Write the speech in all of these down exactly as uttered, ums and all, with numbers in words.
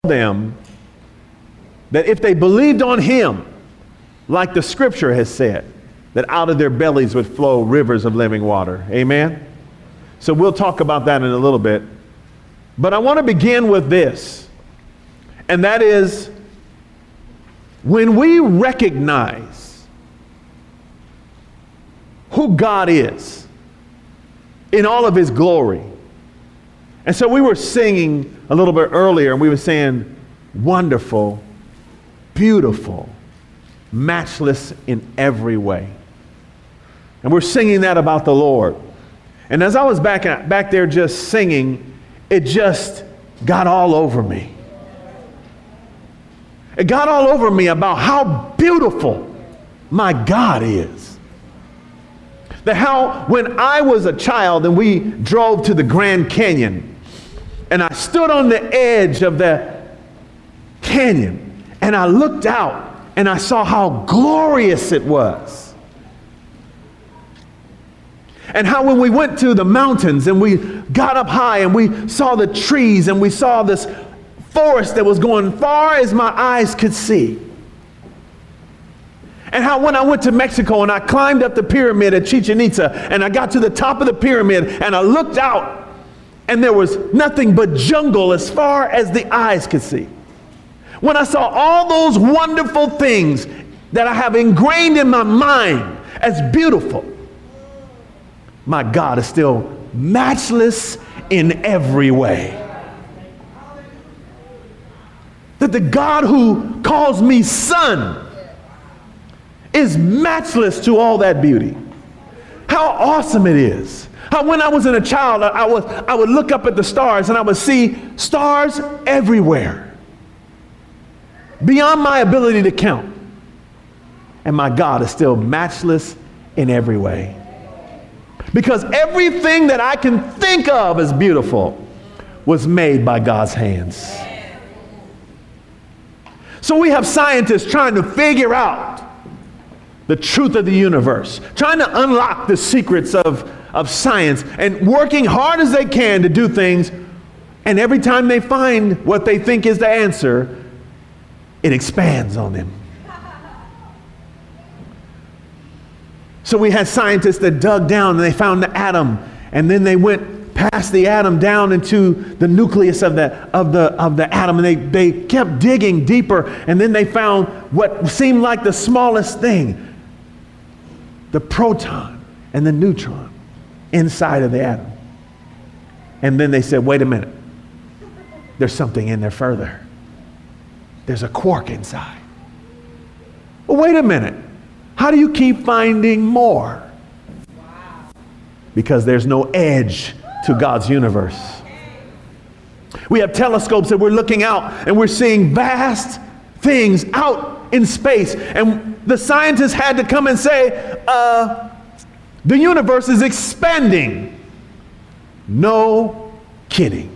them that if they believed on him, like the scripture has said, that out of their bellies would flow rivers of living water. Amen? So we'll talk about that in a little bit. But I want to begin with this, and that is when we recognize who God is in all of his glory. And so we were singing a little bit earlier, and we were saying, wonderful, beautiful, matchless in every way. And we're singing that about the Lord. And as I was back, back there just singing, it just got all over me. It got all over me about how beautiful my God is. That how when I was a child and we drove to the Grand Canyon, and I stood on the edge of the canyon, and I looked out and I saw how glorious it was. And how when we went to the mountains and we got up high and we saw the trees and we saw this forest that was going far as my eyes could see. And how when I went to Mexico and I climbed up the pyramid at Chichen Itza and I got to the top of the pyramid and I looked out and there was nothing but jungle as far as the eyes could see. When I saw all those wonderful things that I have ingrained in my mind as beautiful, my God is still matchless in every way. That the God who calls me son is matchless to all that beauty. How awesome it is. How when I was in a child, I, was, I would look up at the stars and I would see stars everywhere, beyond my ability to count. And my God is still matchless in every way. Because everything that I can think of as beautiful was made by God's hands. So we have scientists trying to figure out the truth of the universe, trying to unlock the secrets of, of science, and working hard as they can to do things. And every time they find what they think is the answer, it expands on them. So we had scientists that dug down and they found the atom, and then they went past the atom down into the nucleus of the of the of the atom, and they, they kept digging deeper, and then they found what seemed like the smallest thing, the proton and the neutron inside of the atom. And then they said, wait a minute, there's something in there further. There's a quark inside. Well, wait a minute. How do you keep finding more? Wow. Because there's no edge to God's universe. We have telescopes that we're looking out and we're seeing vast things out in space. And the scientists had to come and say, uh, the universe is expanding. No kidding.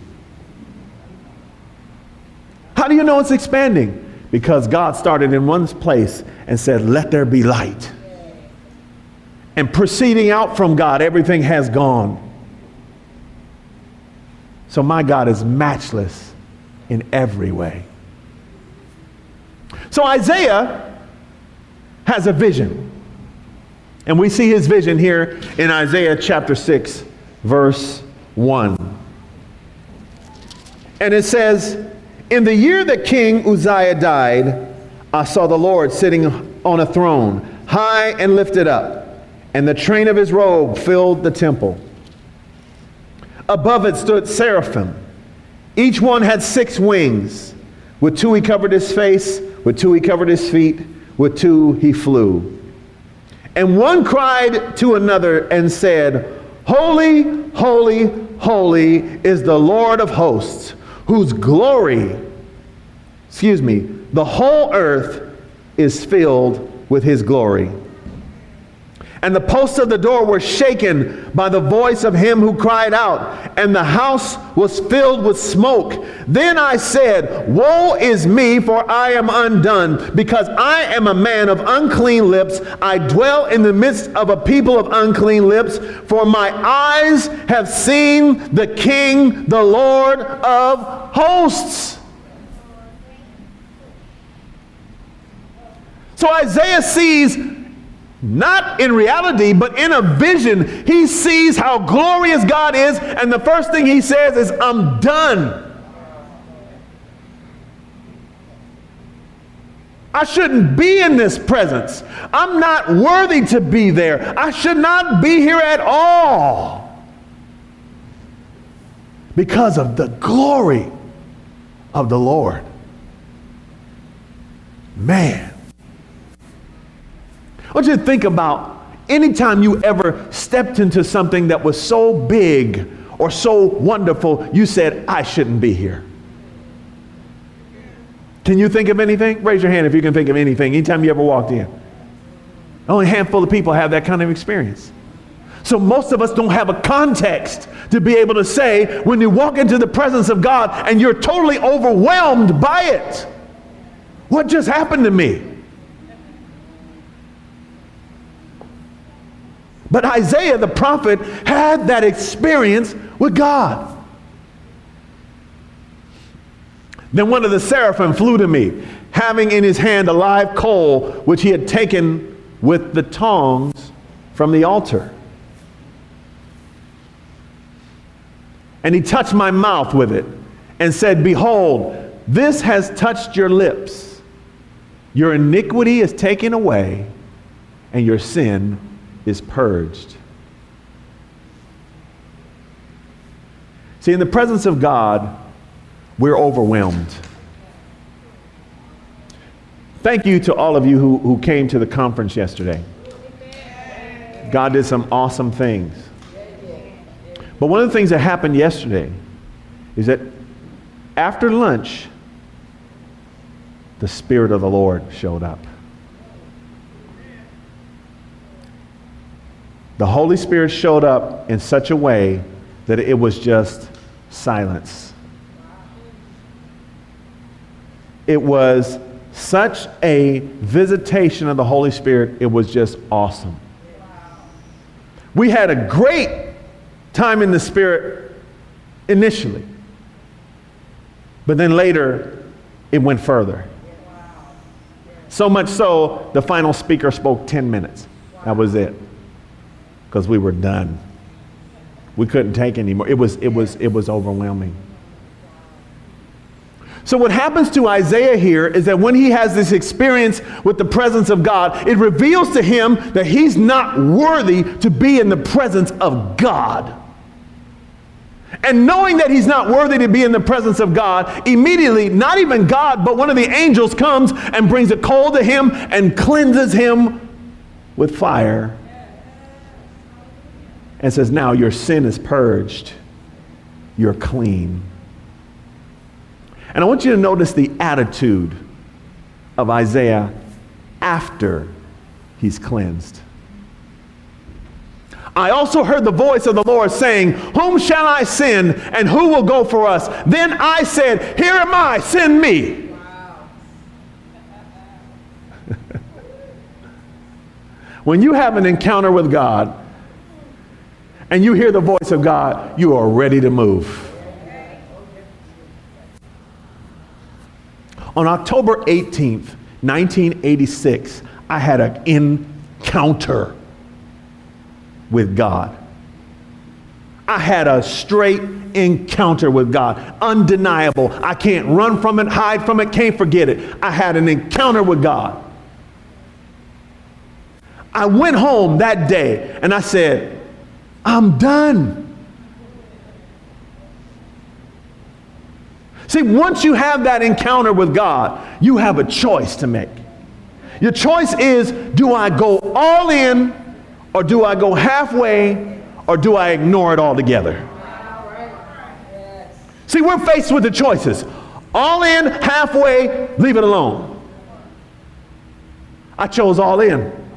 How do you know it's expanding? Because God started in one place and said, let there be light. And proceeding out from God, everything has gone. So my God is matchless in every way. So Isaiah has a vision. And we see his vision here in Isaiah chapter six, verse one. And it says, in the year that King Uzziah died, I saw the Lord sitting on a throne, high and lifted up, and the train of his robe filled the temple. Above it stood seraphim. Each one had six wings. With two he covered his face, with two he covered his feet, with two he flew. And one cried to another and said, holy, holy, holy is the Lord of hosts, whose glory, excuse me, the whole earth is filled with his glory. And the posts of the door were shaken by the voice of him who cried out, and the house was filled with smoke. Then I said, woe is me, for I am undone, because I am a man of unclean lips. I dwell in the midst of a people of unclean lips, for my eyes have seen the King, the Lord of hosts. So Isaiah sees, not in reality, but in a vision, he sees how glorious God is, and the first thing he says is, I'm done. I shouldn't be in this presence. I'm not worthy to be there. I should not be here at all because of the glory of the Lord. Man. I want you to think about anytime you ever stepped into something that was so big or so wonderful, you said, I shouldn't be here. Can you think of anything? Raise your hand if you can think of anything. Anytime you ever walked in. Only a handful of people have that kind of experience. So most of us don't have a context to be able to say when you walk into the presence of God and you're totally overwhelmed by it. What just happened to me? But Isaiah the prophet had that experience with God. Then one of the seraphim flew to me, having in his hand a live coal, which he had taken with the tongs from the altar. And he touched my mouth with it and said, behold, this has touched your lips. Your iniquity is taken away and your sin is purged. See, in the presence of God, we're overwhelmed. Thank you to all of you who, who came to the conference yesterday. God did some awesome things. But one of the things that happened yesterday is that after lunch, the Spirit of the Lord showed up. The Holy Spirit showed up in such a way that it was just silence. It was such a visitation of the Holy Spirit, it was just awesome. We had a great time in the Spirit initially, but then later it went further. So much so, the final speaker spoke ten minutes. That was it, because we were done. We couldn't take anymore. It was, it was, it was overwhelming. So what happens to Isaiah here is that when he has this experience with the presence of God, it reveals to him that he's not worthy to be in the presence of God. And knowing that he's not worthy to be in the presence of God, immediately, not even God, but one of the angels comes and brings a coal to him and cleanses him with fire and says, now your sin is purged. You're clean. And I want you to notice the attitude of Isaiah after he's cleansed. I also heard the voice of the Lord saying, whom shall I send and who will go for us? Then I said, here am I, send me. Wow. When you have an encounter with God and you hear the voice of God, you are ready to move. On October eighteenth, nineteen eighty-six, I had an encounter with God. I had a straight encounter with God. Undeniable. I can't run from it, hide from it, can't forget it. I had an encounter with God. I went home that day and I said, I'm done. See, once you have that encounter with God, you have a choice to make. Your choice is, do I go all in, or do I go halfway, or do I ignore it altogether? See, we're faced with the choices. All in, halfway, leave it alone. I chose all in.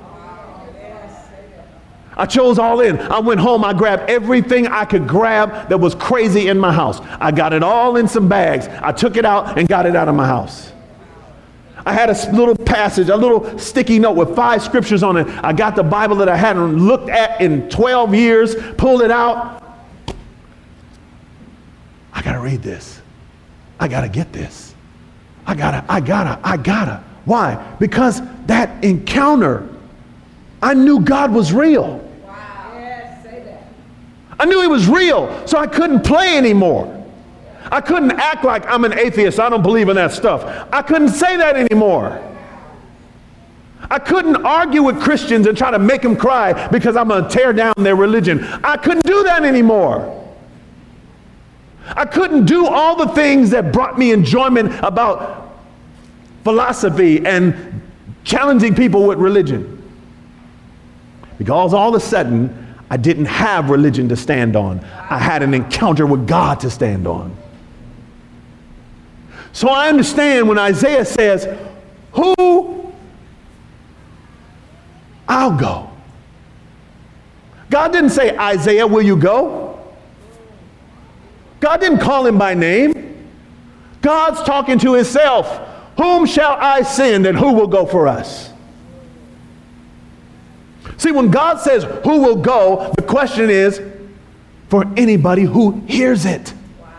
I chose all in. I went home, I grabbed everything I could grab that was crazy in my house. I got it all in some bags. I took it out and got it out of my house. I had a little passage, a little sticky note with five scriptures on it. I got the Bible that I hadn't looked at in twelve years, pulled it out. I gotta read this. I gotta get this. I gotta, I gotta, I gotta. Why? Because that encounter, I knew God was real. Wow. Yes, say that. I knew he was real, so I couldn't play anymore. I couldn't act like I'm an atheist. I don't believe in that stuff. I couldn't say that anymore. I couldn't argue with Christians and try to make them cry because I'm going to tear down their religion. I couldn't do that anymore. I couldn't do all the things that brought me enjoyment about philosophy and challenging people with religion. Because all of a sudden, I didn't have religion to stand on. I had an encounter with God to stand on. So I understand when Isaiah says, who? I'll go. God didn't say, Isaiah, will you go? God didn't call him by name. God's talking to himself. Whom shall I send and who will go for us? See, when God says who will go, the question is for anybody who hears it.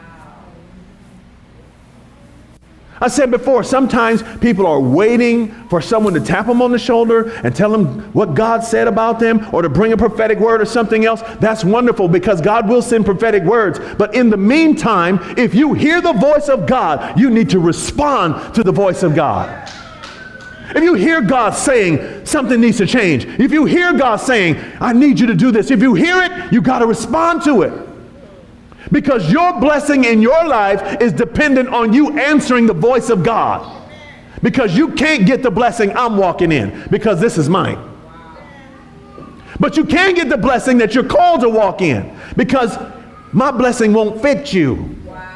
I said before, sometimes people are waiting for someone to tap them on the shoulder and tell them what God said about them, or to bring a prophetic word or something else. That's wonderful, because God will send prophetic words. But in the meantime, if you hear the voice of God, you need to respond to the voice of God. If you hear God saying something needs to change, if you hear God saying, I need you to do this, if you hear it, you got to respond to it. Because your blessing in your life is dependent on you answering the voice of God. Because you can't get the blessing I'm walking in, because this is mine. But you can get the blessing that you're called to walk in, because my blessing won't fit you.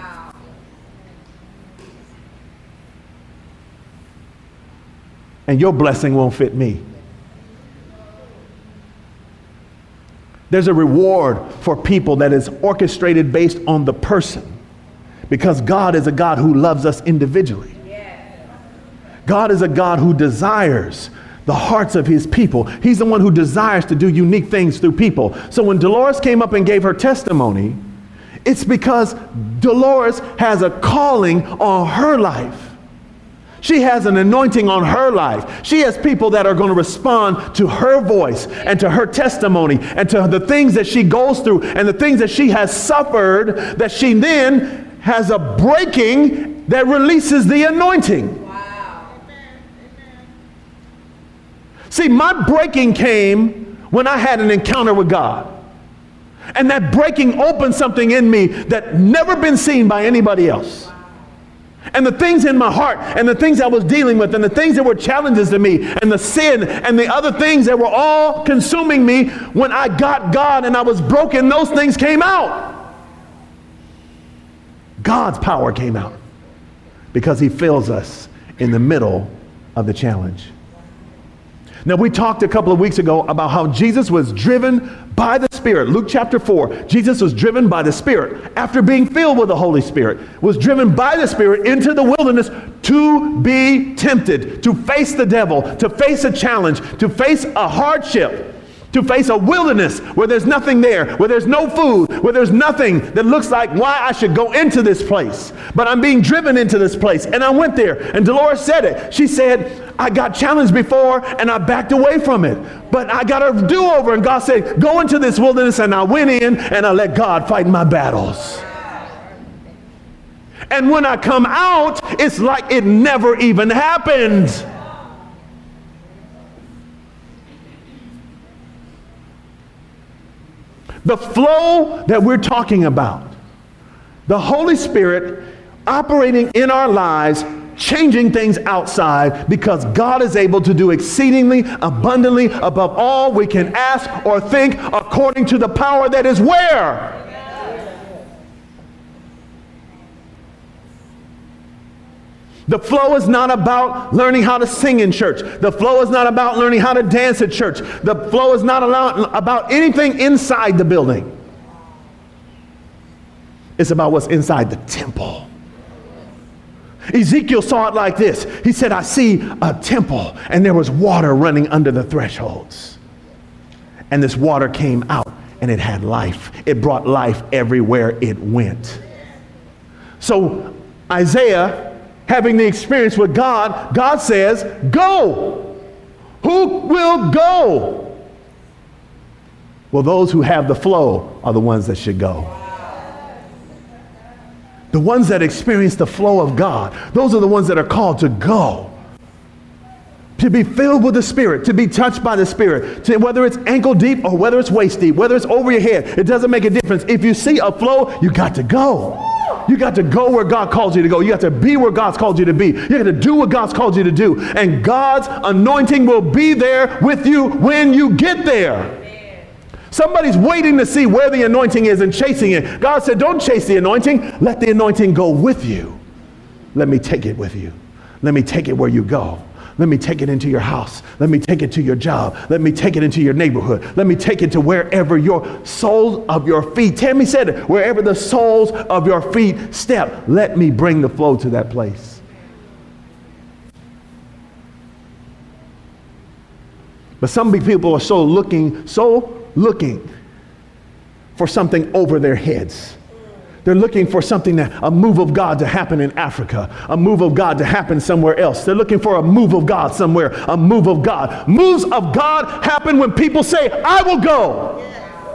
And your blessing won't fit me. There's a reward for people that is orchestrated based on the person, because God is a God who loves us individually. God is a God who desires the hearts of his people. He's the one who desires to do unique things through people. So when Dolores came up and gave her testimony, it's because Dolores has a calling on her life. She has an anointing on her life. She has people that are going to respond to her voice and to her testimony and to the things that she goes through and the things that she has suffered, that she then has a breaking that releases the anointing. Wow. See, my breaking came when I had an encounter with God. And that breaking opened something in me that never been seen by anybody else. And the things in my heart and the things I was dealing with and the things that were challenges to me and the sin and the other things that were all consuming me, when I got God and I was broken, those things came out. God's power came out because he fills us in the middle of the challenge. Now, we talked a couple of weeks ago about how Jesus was driven by the Spirit. Luke chapter four, Jesus was driven by the Spirit after being filled with the Holy Spirit, was driven by the Spirit into the wilderness to be tempted, to face the devil, to face a challenge, to face a hardship, to face a wilderness where there's nothing there, where there's no food, where there's nothing that looks like why I should go into this place. But I'm being driven into this place. And I went there, and Dolores said it. She said, I got challenged before and I backed away from it, but I got a do-over, and God said, go into this wilderness. And I went in and I let God fight my battles. And when I come out, it's like it never even happened. The flow that we're talking about, the Holy Spirit operating in our lives, changing things outside, because God is able to do exceedingly abundantly above all we can ask or think, according to the power that is where? The flow is not about learning how to sing in church. The flow is not about learning how to dance at church. The flow is not about anything inside the building. It's about what's inside the temple. Ezekiel saw it like this. He said, I see a temple, and there was water running under the thresholds. And this water came out, and it had life. It brought life everywhere it went. So Isaiah, having the experience with God, God says, go. Who will go? Well, those who have the flow are the ones that should go. The ones that experience the flow of God, those are the ones that are called to go. To be filled with the Spirit, to be touched by the Spirit, to, whether it's ankle deep or whether it's waist deep, whether it's over your head, it doesn't make a difference. If you see a flow, you got to go. You got to go where God calls you to go. You got to be where God's called you to be. You got to do what God's called you to do. And God's anointing will be there with you when you get there. Somebody's waiting to see where the anointing is and chasing it. God said, don't chase the anointing. Let the anointing go with you. Let me take it with you. Let me take it where you go. Let me take it into your house. Let me take it to your job. Let me take it into your neighborhood. Let me take it to wherever your soles of your feet, Tammy said it, wherever the soles of your feet step, let me bring the flow to that place. But some people are so looking, so looking for something over their heads. They're looking for something, that, a move of God to happen in Africa, a move of God to happen somewhere else. They're looking for a move of God somewhere, a move of God. Moves of God happen when people say, I will go.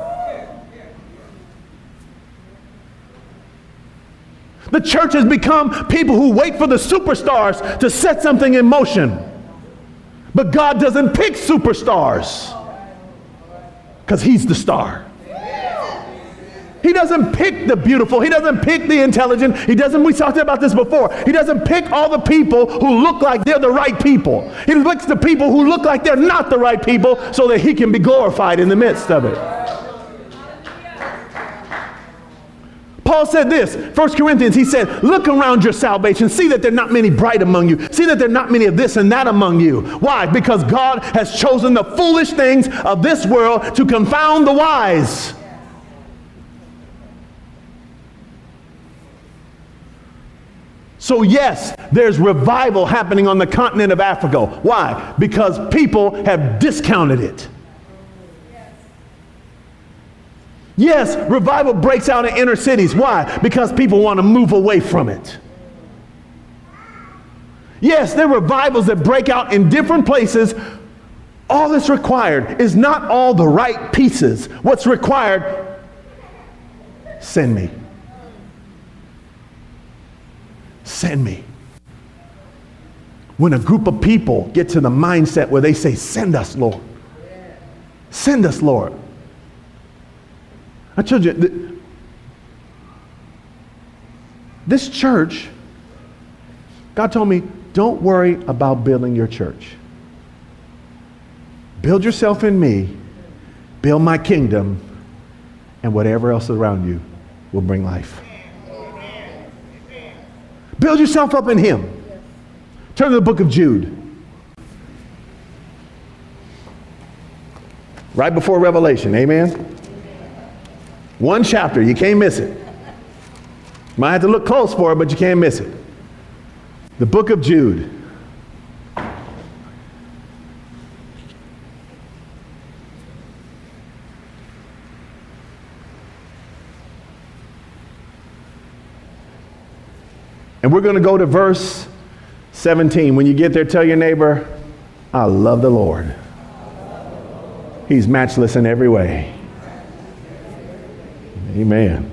The church has become people who wait for the superstars to set something in motion. But God doesn't pick superstars because he's the star. He doesn't pick the beautiful. He doesn't pick the intelligent. He doesn't, we talked about this before. He doesn't pick all the people who look like they're the right people. He picks the people who look like they're not the right people so that he can be glorified in the midst of it. Paul said this, First Corinthians, he said, look around your salvation. See that there are not many bright among you. See that there are not many of this and that among you. Why? Because God has chosen the foolish things of this world to confound the wise. So yes, there's revival happening on the continent of Africa. Why? Because people have discounted it. Yes, revival breaks out in inner cities. Why? Because people want to move away from it. Yes, there are revivals that break out in different places. All that's required is not all the right pieces. What's required? Send me. Send me. When a group of people get to the mindset where they say, send us, Lord. Send us, Lord. I told you, th- this church, God told me, don't worry about building your church. Build yourself in me, build my kingdom, and whatever else around you will bring life. Build yourself up in him. Turn to the book of Jude. Right before Revelation, amen? One chapter, you can't miss it. Might have to look close for it, but you can't miss it. The book of Jude. And we're going to go to verse seventeen. When you get there, tell your neighbor, I love the Lord. He's matchless in every way. Amen.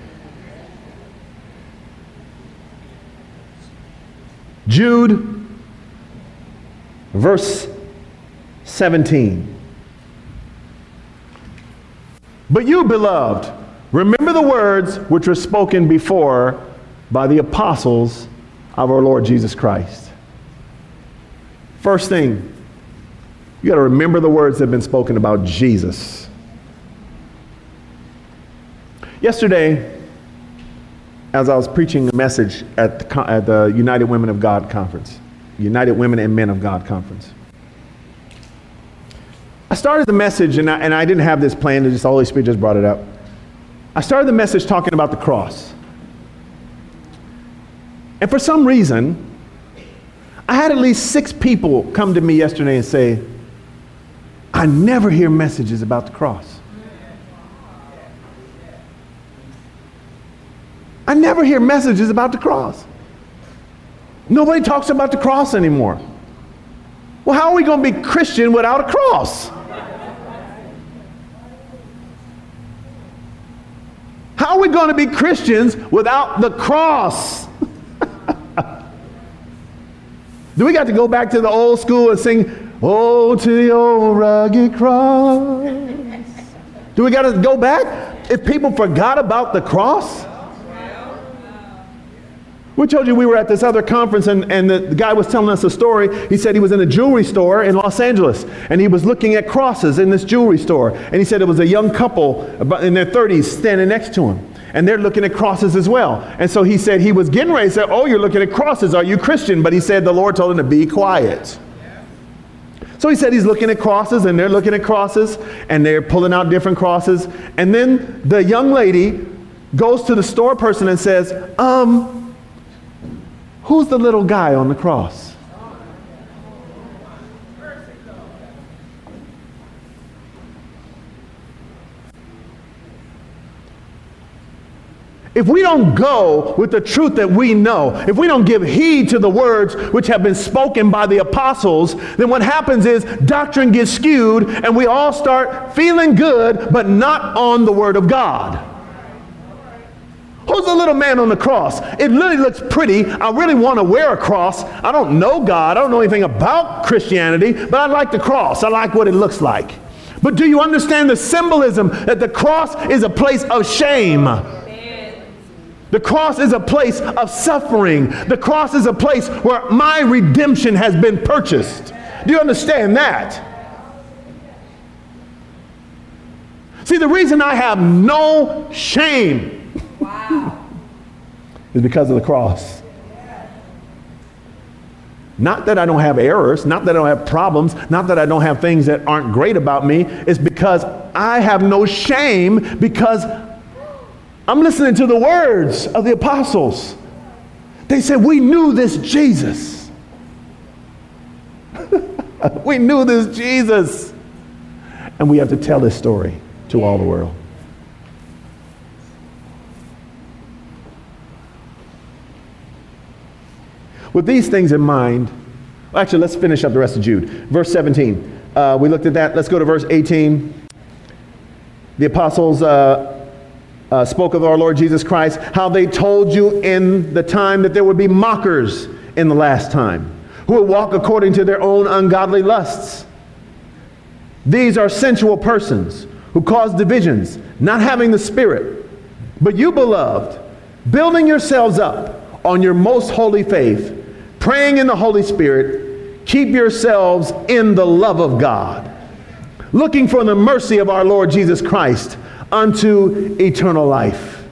Jude, verse seventeen. But you, beloved, remember the words which were spoken before by the apostles of our Lord Jesus Christ. First thing, you got to remember the words that have been spoken about Jesus. Yesterday, as I was preaching a message at the, at the United Women of God conference, United Women and Men of God conference, I started the message, and I, and I didn't have this planned, just the Holy Spirit just brought it up. I started the message talking about the cross. And for some reason, I had at least six people come to me yesterday and say, I never hear messages about the cross. I never hear messages about the cross. Nobody talks about the cross anymore. Well, how are we going to be Christian without a cross? How are we going to be Christians without the cross? Do we got to go back to the old school and sing, "Oh, to the old rugged cross"? Do we got to go back? If people forgot about the cross? We told you we were at this other conference, and, and the, the guy was telling us a story. He said he was in a jewelry store in Los Angeles, and he was looking at crosses in this jewelry store. And he said it was a young couple about in their thirties standing next to him, and they're looking at crosses as well. And so he said he was getting ready to say, "Oh, you're looking at crosses. Are you Christian?" But he said the Lord told him to be quiet. So he said he's looking at crosses, and they're looking at crosses, and they're pulling out different crosses. And then the young lady goes to the store person and says, um, "Who's the little guy on the cross?" If we don't go with the truth that we know, if we don't give heed to the words which have been spoken by the apostles, then what happens is doctrine gets skewed and we all start feeling good, but not on the word of God. Who's the little man on the cross? It really looks pretty. I really want to wear a cross. I don't know God. I don't know anything about Christianity, but I like the cross. I like what it looks like. But do you understand the symbolism that the cross is a place of shame? The cross is a place of suffering. The cross is a place where my redemption has been purchased. Do you understand that? See, the reason I have no shame wow. is because of the cross. Not that I don't have errors, not that I don't have problems, not that I don't have things that aren't great about me. It's because I have no shame because I'm listening to the words of the apostles. They said, we knew this Jesus. We knew this Jesus. And we have to tell this story to all the world. With these things in mind, actually, let's finish up the rest of Jude. Verse seventeen. Uh, we looked at that. Let's go to verse eighteen. The apostles uh, Uh, spoke of our Lord Jesus Christ, how they told you in the time that there would be mockers in the last time, who would walk according to their own ungodly lusts. These are sensual persons who cause divisions, not having the Spirit. But you, beloved, building yourselves up on your most holy faith, praying in the Holy Spirit, keep yourselves in the love of God, looking for the mercy of our Lord Jesus Christ unto eternal life.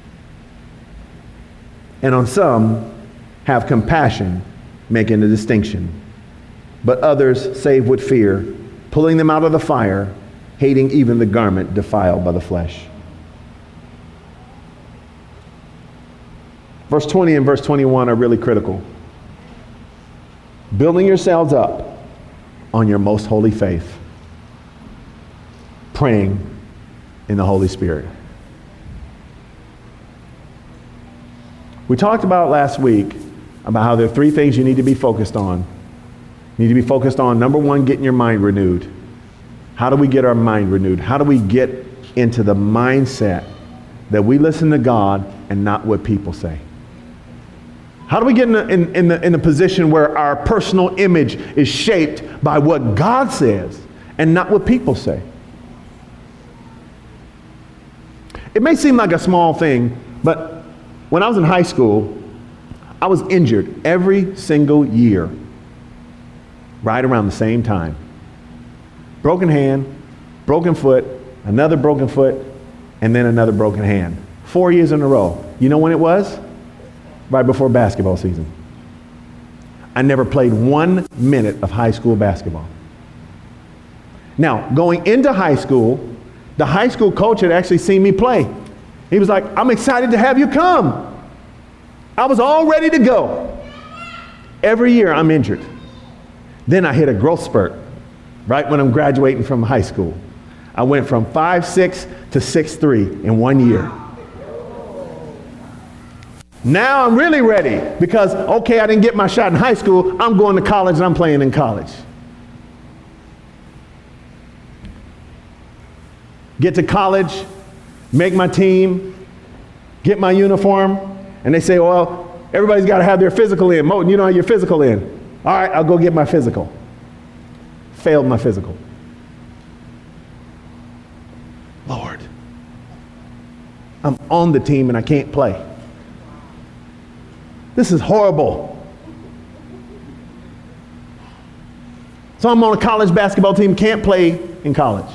And on some have compassion, making a distinction, but others save with fear, pulling them out of the fire, hating even the garment defiled by the flesh. Verse twenty and verse twenty-one are really critical. Building yourselves up on your most holy faith, praying in the Holy Spirit. We talked about last week about how there are three things you need to be focused on. You need to be focused on, number one, getting your mind renewed. How do we get our mind renewed? How do we get into the mindset that we listen to God and not what people say? How do we get in a, in, in, the, in a position where our personal image is shaped by what God says and not what people say? It may seem like a small thing, but when I was in high school, I was injured every single year, right around the same time. Broken hand, broken foot, another broken foot, and then another broken hand. Four years in a row. You know when it was? Right before basketball season. I never played one minute of high school basketball. Now, going into high school, the high school coach had actually seen me play. He was like, I'm excited to have you come. I was all ready to go. Every year I'm injured. Then I hit a growth spurt right when I'm graduating from high school. I went from five six to six three in one year. Now I'm really ready because, okay, I didn't get my shot in high school. I'm going to college and I'm playing in college. get to college, make my team, get my uniform, and they say, well, everybody's got to have their physical in. Moten, you don't have your physical in. All right, I'll go get my physical. Failed my physical. Lord, I'm on the team and I can't play. This is horrible. So I'm on a college basketball team, can't play in college.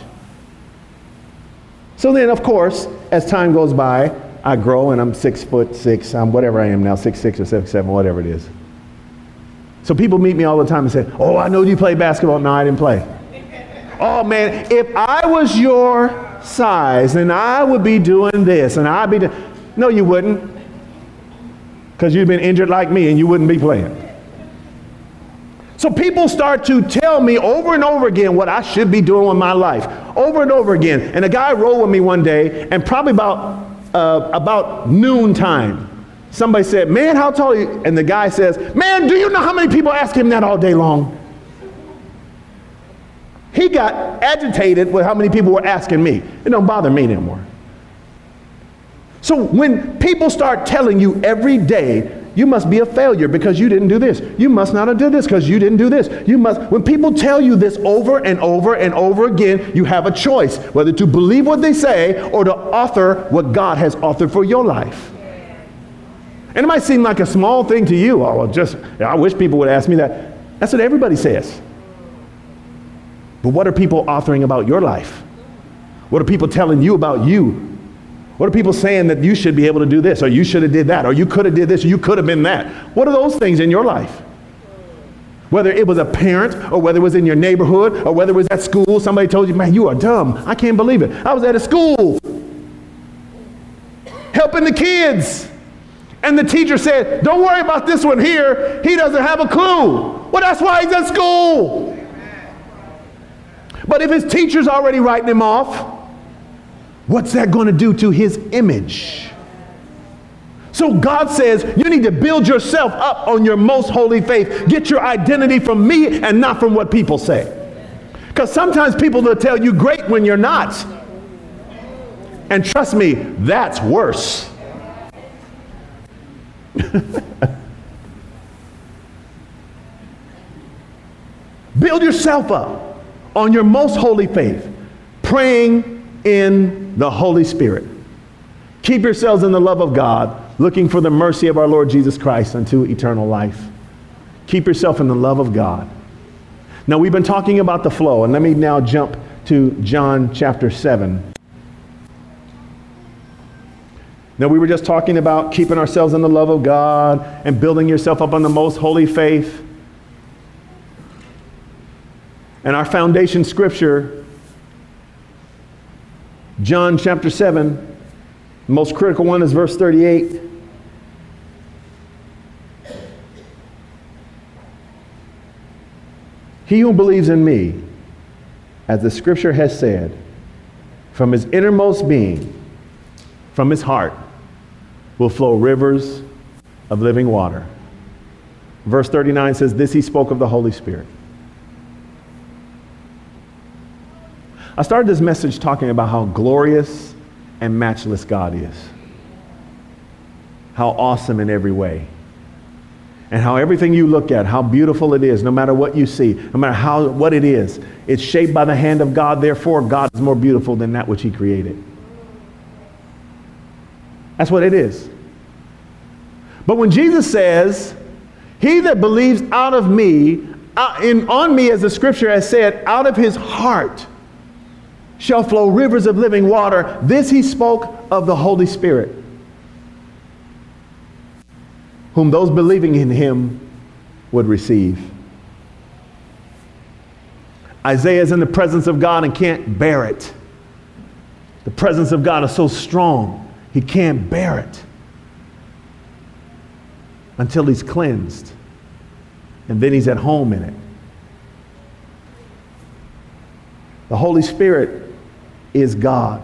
So then, of course, as time goes by, I grow and I'm six foot six, I'm whatever I am now, six six or six seven, whatever it is. So people meet me all the time and say, oh, I know you play basketball. No, I didn't play. Oh man, if I was your size, then I would be doing this and I'd be doing. No, you wouldn't. Because you've been injured like me and you wouldn't be playing. So people start to tell me over and over again what I should be doing with my life, over and over again. And a guy rolled with me one day, and probably about uh, about noon time, somebody said, man, how tall are you? And the guy says, man, do you know how many people ask him that all day long? He got agitated with how many people were asking me. It don't bother me anymore. So when people start telling you every day, you must be a failure because you didn't do this. You must not have done this because you didn't do this. You must. When people tell you this over and over and over again, you have a choice whether to believe what they say or to author what God has authored for your life. And it might seem like a small thing to you. Oh, well, just, I wish people would ask me that. That's what everybody says. But what are people authoring about your life? What are people telling you about you? What are people saying that you should be able to do this, or you should have did that, or you could have did this, or you could have been that? What are those things in your life? Whether it was a parent, or whether it was in your neighborhood, or whether it was at school, somebody told you, man, you are dumb. I can't believe it. I was at a school helping the kids. And the teacher said, don't worry about this one here. He doesn't have a clue. Well, that's why he's at school. But if his teacher's already writing him off, what's that going to do to his image? So God says you need to build yourself up on your most holy faith. Get your identity from me and not from what people say. Because sometimes people will tell you great when you're not. And trust me, that's worse. Build yourself up on your most holy faith, praying in the Holy Spirit. Keep yourselves in the love of God, looking for the mercy of our Lord Jesus Christ unto eternal life. Keep yourself in the love of God. Now, we've been talking about the flow, and let me now jump to John chapter seven. Now, we were just talking about keeping ourselves in the love of God and building yourself up on the most holy faith. And our foundation scripture, John chapter seven, the most critical one is verse thirty-eight. He who believes in me, as the scripture has said, from his innermost being, from his heart, will flow rivers of living water. Verse thirty-nine says, this he spoke of the Holy Spirit. I started this message talking about how glorious and matchless God is. How awesome in every way. And how everything you look at, how beautiful it is, no matter what you see, no matter how what it is, it's shaped by the hand of God. Therefore, God is more beautiful than that which he created. That's what it is. But when Jesus says, he that believes out of me, out in, on me, as the scripture has said, out of his heart shall flow rivers of living water. This he spoke of the Holy Spirit, whom those believing in him would receive. Isaiah is in the presence of God and can't bear it. The presence of God is so strong, he can't bear it until he's cleansed. And then he's at home in it. The Holy Spirit is God.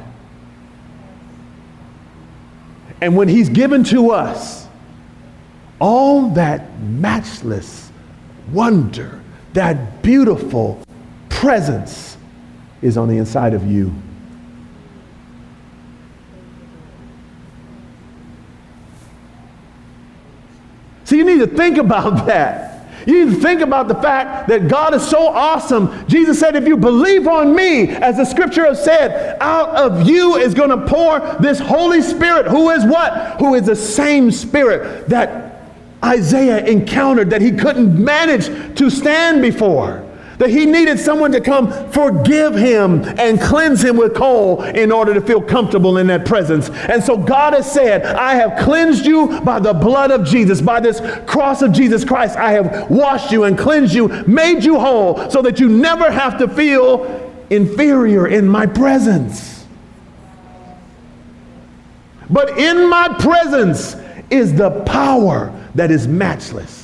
And when he's given to us, all that matchless wonder, that beautiful presence is on the inside of you. need to think about that. You need to think about the fact that God is so awesome. Jesus said, if you believe on me, as the scripture has said, out of you is going to pour this Holy Spirit, who is what? Who is the same Spirit that Isaiah encountered, that he couldn't manage to stand before. That he needed someone to come forgive him and cleanse him with coal in order to feel comfortable in that presence. And so God has said, I have cleansed you by the blood of Jesus, by this cross of Jesus Christ. I have washed you and cleansed you, made you whole, so that you never have to feel inferior in my presence. But in my presence is the power that is matchless.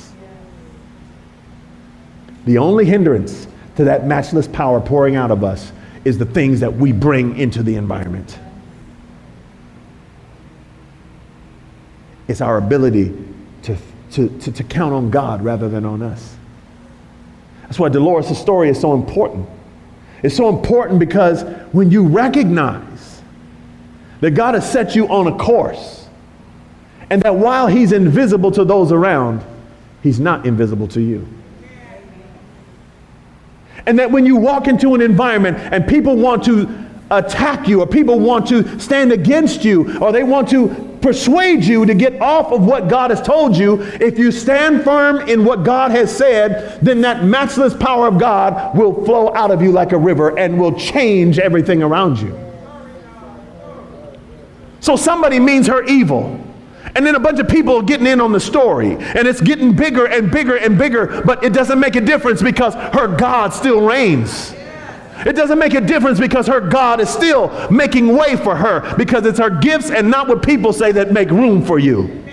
The only hindrance to that matchless power pouring out of us is the things that we bring into the environment. It's our ability to, to, to, to count on God rather than on us. That's why Dolores' story is so important. It's so important because when you recognize that God has set you on a course, and that while he's invisible to those around, he's not invisible to you. And that when you walk into an environment and people want to attack you, or people want to stand against you, or they want to persuade you to get off of what God has told you, if you stand firm in what God has said, then that matchless power of God will flow out of you like a river and will change everything around you. So somebody means her evil. And then a bunch of people are getting in on the story, and it's getting bigger and bigger and bigger, but it doesn't make a difference because her God still reigns. It doesn't make a difference because her God is still making way for her, because it's her gifts and not what people say that make room for you.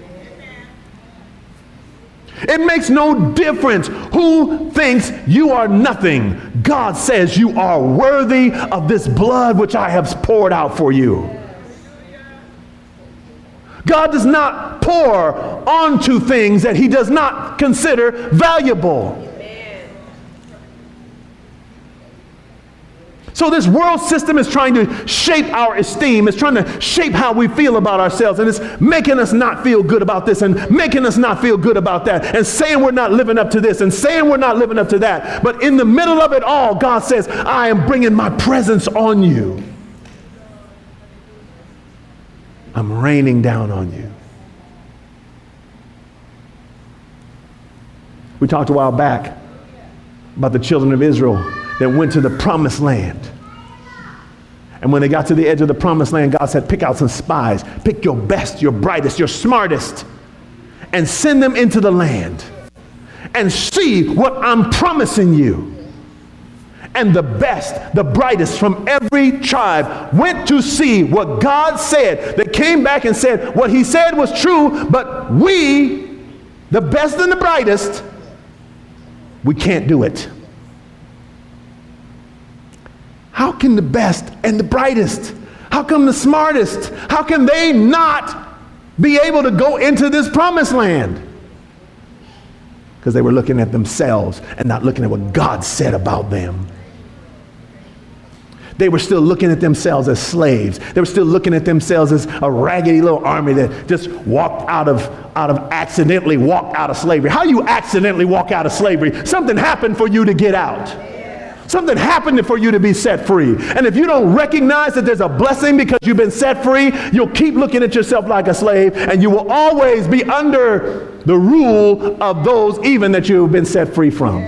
It makes no difference who thinks you are nothing. God says you are worthy of this blood which I have poured out for you. God does not pour onto things that he does not consider valuable. Amen. So this world system is trying to shape our esteem. It's trying to shape how we feel about ourselves. And it's making us not feel good about this and making us not feel good about that, and saying we're not living up to this and saying we're not living up to that. But in the middle of it all, God says, I am bringing my presence on you. I'm raining down on you. We talked a while back about the children of Israel that went to the promised land. And when they got to the edge of the promised land, God said, pick out some spies. Pick your best, your brightest, your smartest, and send them into the land and see what I'm promising you. And the best, the brightest from every tribe went to see what God said. They came back and said what he said was true, but we, the best and the brightest, we can't do it. How can the best and the brightest, how come the smartest, how can they not be able to go into this promised land? Because they were looking at themselves and not looking at what God said about them. They were still looking at themselves as slaves. They were still looking at themselves as a raggedy little army that just walked out of, out of accidentally walked out of slavery. How do you accidentally walk out of slavery? Something happened for you to get out. Something happened for you to be set free. And if you don't recognize that there's a blessing because you've been set free, you'll keep looking at yourself like a slave, and you will always be under the rule of those even that you have been set free from.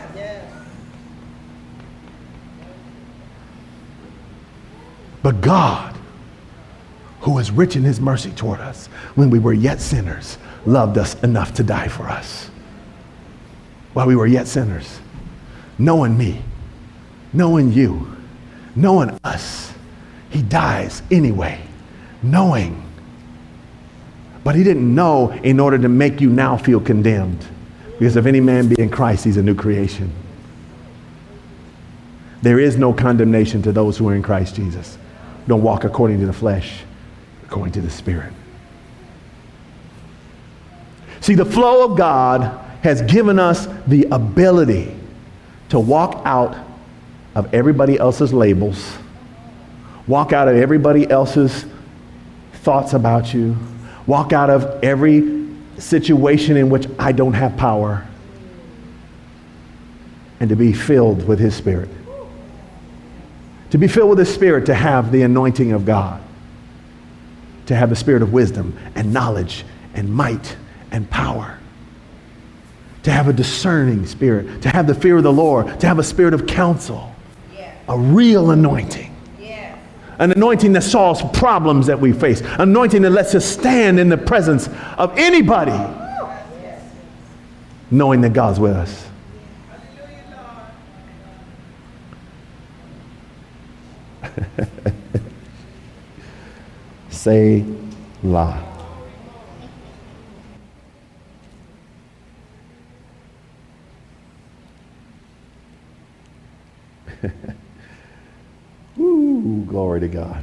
But God, who is rich in his mercy toward us, when we were yet sinners, loved us enough to die for us. While we were yet sinners, knowing me, knowing you, knowing us, he dies anyway, knowing. But he didn't know in order to make you now feel condemned. Because if any man be in Christ, he's a new creation. There is no condemnation to those who are in Christ Jesus. Don't walk according to the flesh, according to the Spirit. See, the flow of God has given us the ability to walk out of everybody else's labels, walk out of everybody else's thoughts about you, walk out of every situation in which I don't have power, and to be filled with his Spirit. To be filled with his Spirit, to have the anointing of God, to have the spirit of wisdom and knowledge and might and power, to have a discerning spirit, to have the fear of the Lord, to have a spirit of counsel, yeah. A real anointing. Yeah. An anointing that solves problems that we face, an anointing that lets us stand in the presence of anybody, yes. Knowing that God's with us. Say la. Ooh, glory to God.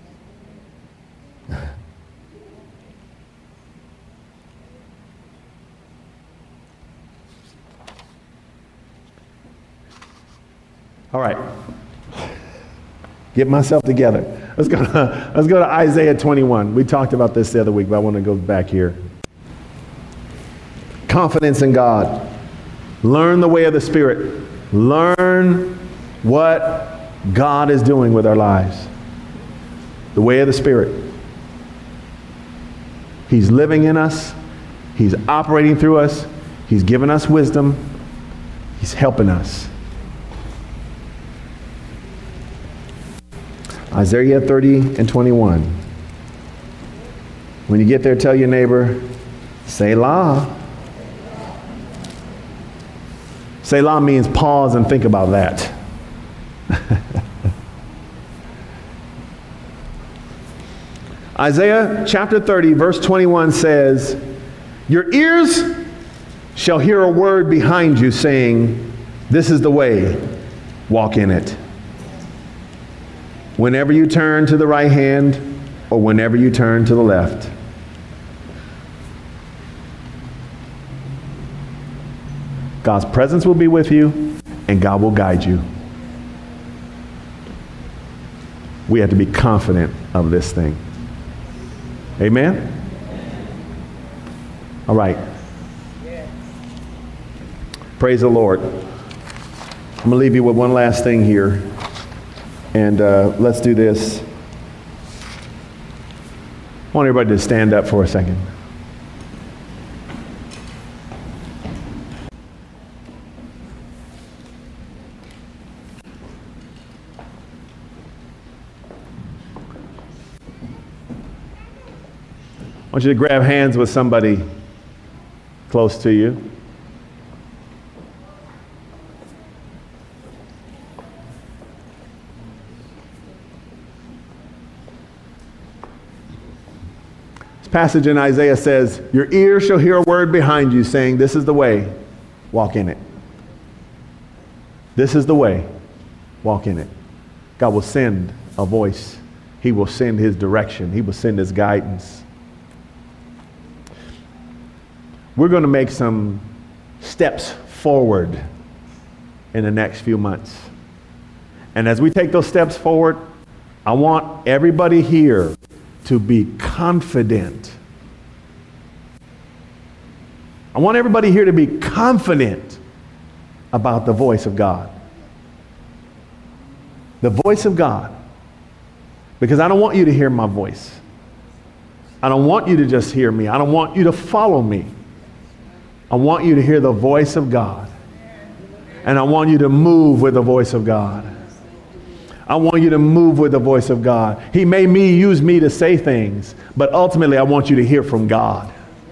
All right. Get myself together. Let's go to, let's go to Isaiah twenty-one. We talked about this the other week, but I want to go back here. Confidence in God. Learn the way of the Spirit. Learn what God is doing with our lives. The way of the Spirit. He's living in us. He's operating through us. He's given us wisdom. He's helping us. Isaiah thirty and twenty-one. When you get there, tell your neighbor, Selah. Selah means pause and think about that. Isaiah chapter thirty, verse twenty-one says, your ears shall hear a word behind you saying, this is the way, walk in it. Whenever you turn to the right hand or whenever you turn to the left. God's presence will be with you and God will guide you. We have to be confident of this thing. Amen? All right. Praise the Lord. I'm going to leave you with one last thing here. And uh, let's do this. I want everybody to stand up for a second. I want you to grab hands with somebody close to you. Passage in Isaiah says, your ear shall hear a word behind you saying, this is the way, walk in it. This is the way, walk in it. God will send a voice. He will send his direction. He will send his guidance. We're going to make some steps forward in the next few months. And as we take those steps forward, I want everybody here to be confident. I want everybody here to be confident about the voice of God. The voice of God. Because I don't want you to hear my voice. I don't want you to just hear me. I don't want you to follow me. I want you to hear the voice of God. And I want you to move with the voice of God. I want you to move with the voice of God. He may me use me to say things, but ultimately I want you to hear from God.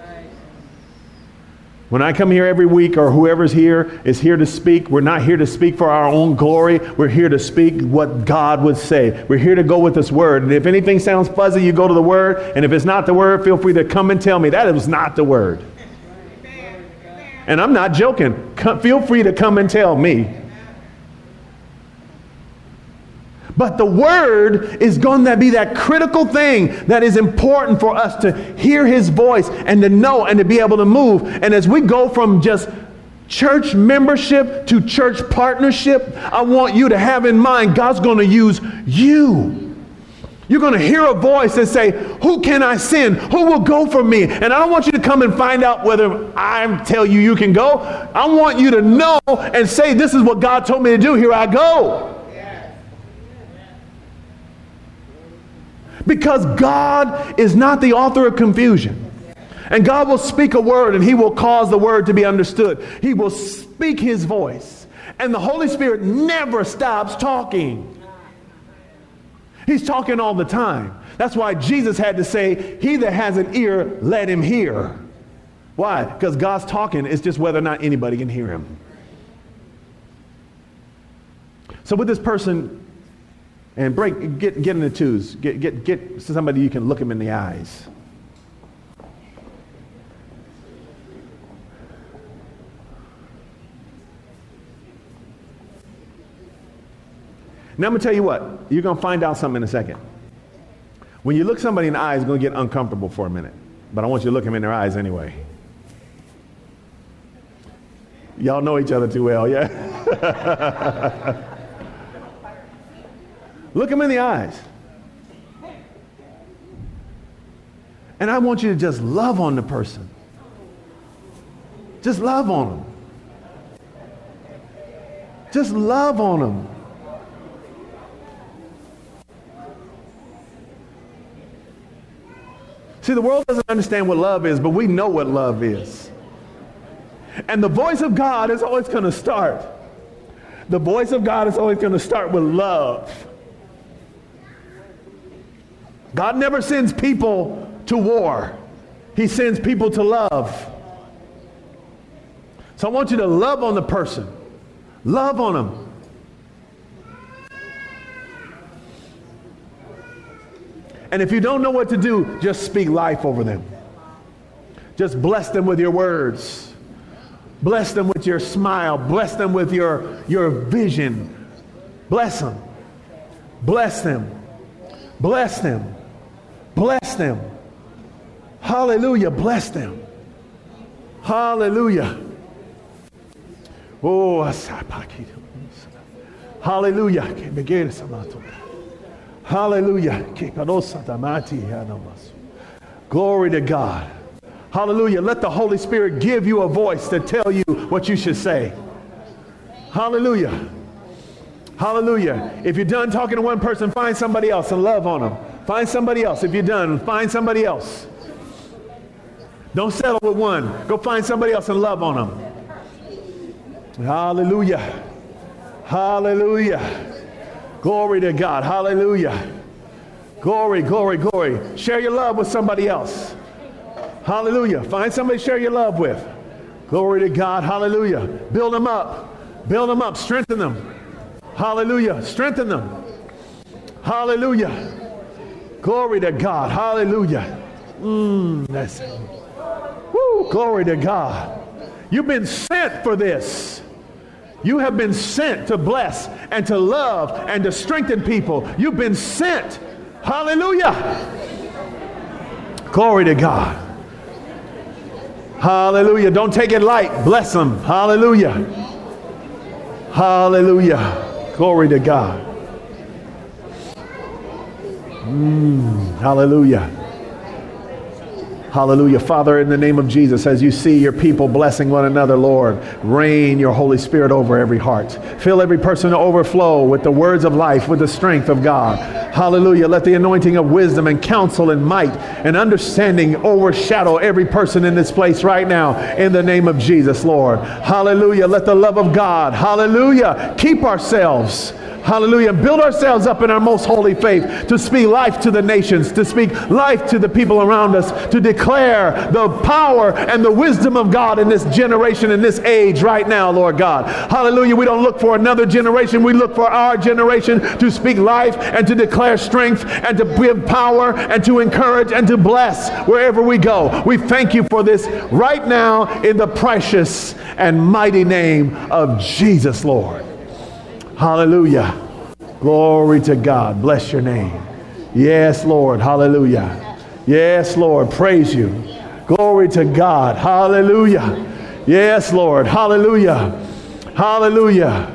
When I come here every week, or whoever's here is here to speak, we're not here to speak for our own glory. We're here to speak what God would say. We're here to go with this word. And if anything sounds fuzzy, you go to the word. And if it's not the word, feel free to come and tell me that it was not the word. And I'm not joking. Come, feel free to come and tell me. But the word is going to be that critical thing that is important for us to hear his voice and to know and to be able to move. And as we go from just church membership to church partnership, I want you to have in mind God's going to use you. You're going to hear a voice and say, who can I send? Who will go for me? And I don't want you to come and find out whether I tell you you can go. I want you to know and say, this is what God told me to do. Here I go. Because God is not the author of confusion. And God will speak a word and he will cause the word to be understood. He will speak his voice. And the Holy Spirit never stops talking. He's talking all the time. That's why Jesus had to say, he that has an ear, let him hear. Why? Because God's talking. It's just whether or not anybody can hear him. So with this person, and break, get, get in the twos. Get, get, get somebody you can look him in the eyes. Now I'm going to tell you what, you're going to find out something in a second. When you look somebody in the eye, it's going to get uncomfortable for a minute. But I want you to look them in their eyes anyway. Y'all know each other too well, yeah? Look them in the eyes. And I want you to just love on the person. Just love on them. Just love on them. See, the world doesn't understand what love is, but we know what love is. And the voice of God is always going to start. The voice of God is always going to start with love. God never sends people to war. He sends people to love. So I want you to love on the person. Love on them. And if you don't know what to do, just speak life over them. Just bless them with your words. Bless them with your smile. Bless them with your, your vision. Bless them. Bless them. Bless them. Bless them. Hallelujah. Bless them. Hallelujah. Oh, hallelujah. Hallelujah. Glory to God. Hallelujah. Let the Holy Spirit give you a voice to tell you what you should say. Hallelujah. Hallelujah. If you're done talking to one person, find somebody else and love on them. Find somebody else. If you're done, find somebody else. Don't settle with one. Go find somebody else and love on them. Hallelujah. Hallelujah. Glory to God. Hallelujah. Glory, glory, glory. Share your love with somebody else. Hallelujah. Find somebody to share your love with. Glory to God. Hallelujah. Build them up. Build them up. Strengthen them. Hallelujah. Strengthen them. Hallelujah. Glory to God. Hallelujah. Mm, that's it. Woo, glory to God. You've been sent for this. You have been sent to bless and to love and to strengthen people. You've been sent. Hallelujah. Glory to God. Hallelujah. Don't take it light. Bless them. Hallelujah. Hallelujah. Glory to God. Mm, hallelujah. Hallelujah. Father, in the name of Jesus, as you see your people blessing one another, Lord, rain your Holy Spirit over every heart. Fill every person to overflow with the words of life, with the strength of God. Hallelujah. Let the anointing of wisdom and counsel and might and understanding overshadow every person in this place right now in the name of Jesus, Lord. Hallelujah. Let the love of God, hallelujah, keep ourselves. Hallelujah. Build ourselves up in our most holy faith to speak life to the nations, to speak life to the people around us, to declare the power and the wisdom of God in this generation, in this age right now, Lord God. Hallelujah. We don't look for another generation. We look for our generation to speak life and to declare strength and to give power and to encourage and to bless wherever we go. We thank you for this right now in the precious and mighty name of Jesus, Lord. Hallelujah. Glory to God. Bless your name. Yes, Lord. Hallelujah. Yes, Lord. Praise you. Glory to God. Hallelujah. Yes, Lord. Hallelujah. Hallelujah.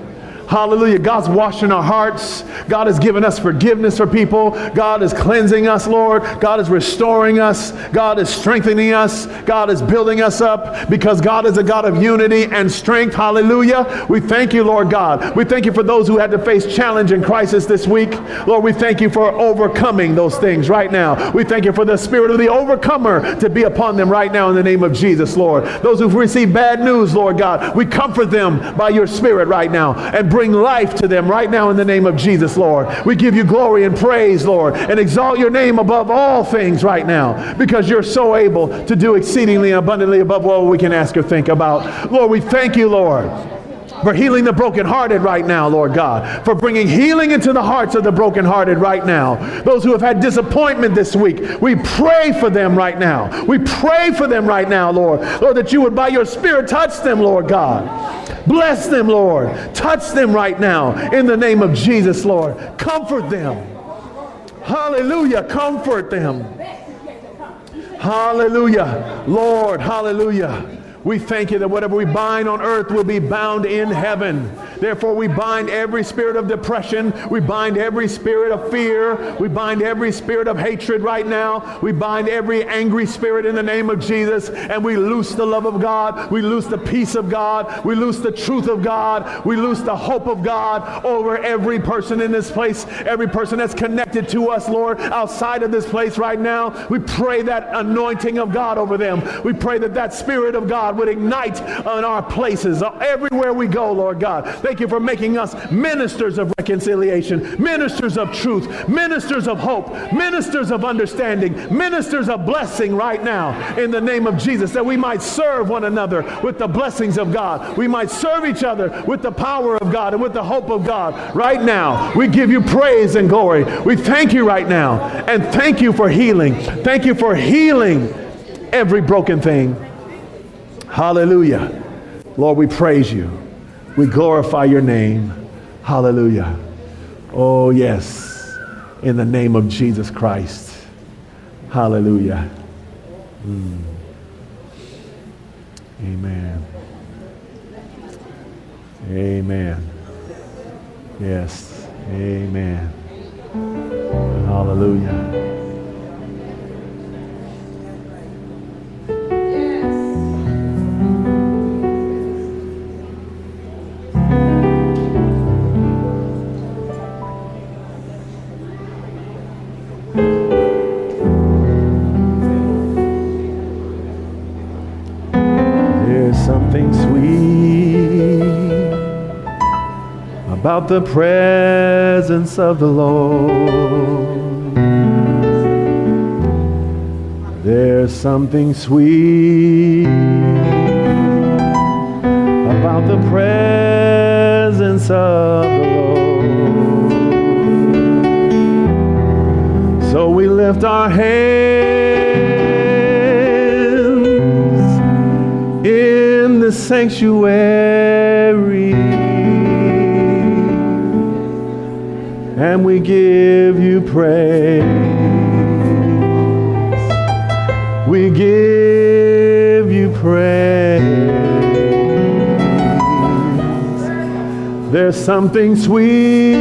Hallelujah. God's washing our hearts. God has given us forgiveness for people. God is cleansing us, Lord. God is restoring us. God is strengthening us. God is building us up because God is a God of unity and strength. Hallelujah. We thank you, Lord God. We thank you for those who had to face challenge and crisis this week. Lord, we thank you for overcoming those things right now. We thank you for the spirit of the overcomer to be upon them right now in the name of Jesus, Lord. Those who've received bad news, Lord God, we comfort them by your spirit right now and bring life to them right now in the name of Jesus, Lord. We give you glory and praise, Lord, and exalt your name above all things right now because you're so able to do exceedingly abundantly above all we can ask or think about. Lord, we thank you, Lord, for healing the brokenhearted right now, Lord God, for bringing healing into the hearts of the brokenhearted right now. Those who have had disappointment this week, we pray for them right now. We pray for them right now, Lord. Lord, that you would by your spirit touch them, Lord God. Bless them, Lord. Touch them right now in the name of Jesus, Lord. Comfort them. Hallelujah. Comfort them. Hallelujah. Lord, hallelujah. We thank you that whatever we bind on earth will be bound in heaven. Therefore, we bind every spirit of depression. We bind every spirit of fear. We bind every spirit of hatred right now. We bind every angry spirit in the name of Jesus. And we loose the love of God. We loose the peace of God. We loose the truth of God. We loose the hope of God over every person in this place, every person that's connected to us, Lord, outside of this place right now. We pray that anointing of God over them. We pray that that spirit of God would ignite on our places everywhere we go, Lord God. Thank you for making us ministers of reconciliation, ministers of truth, ministers of hope, ministers of understanding, ministers of blessing right now in the name of Jesus, that we might serve one another with the blessings of God. We might serve each other with the power of God and with the hope of God right now. We give you praise and glory. We thank you right now and thank you for healing. Thank you for healing every broken thing. Hallelujah. Lord, we praise you. We glorify your name. Hallelujah. Oh, yes. In the name of Jesus Christ. Hallelujah. Mm. Amen. Amen. Yes. Amen. Hallelujah. About the presence of the Lord, there's something sweet about the presence of the Lord. So we lift our hands in the sanctuary, and we give you praise. We give you praise. There's something sweet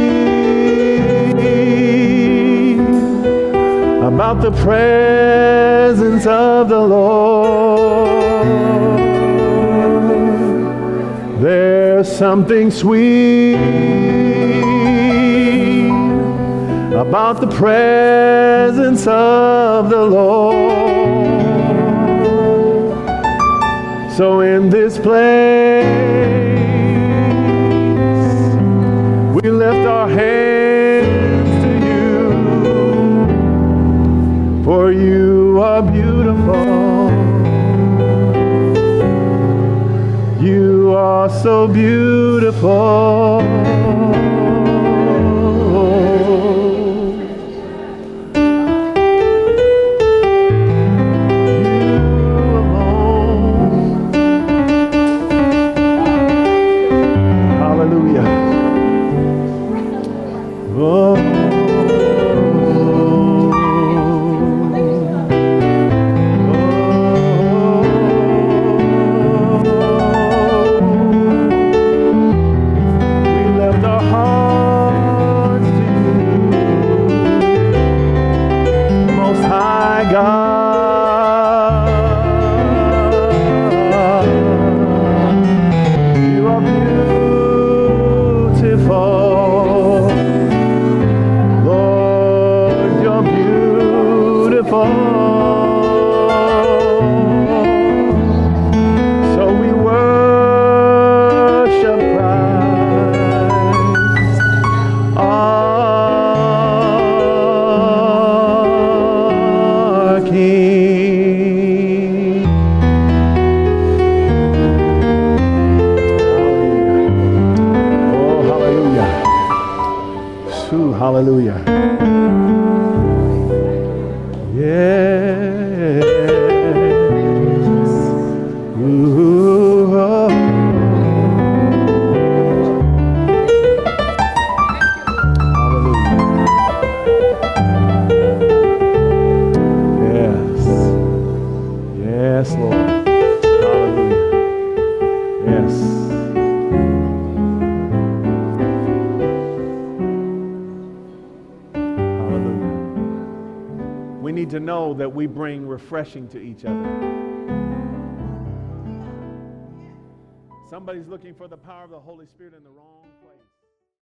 about the presence of the Lord. There's something sweet about the presence of the Lord. So in this place, we lift our hands to you, for you are beautiful. You are so beautiful. Hallelujah. Yes. Ooh, oh. Hallelujah. Yes. Yes, Lord. Hallelujah. Yes. We need to know that we bring refreshing to each other. Somebody's looking for the power of the Holy Spirit in the wrong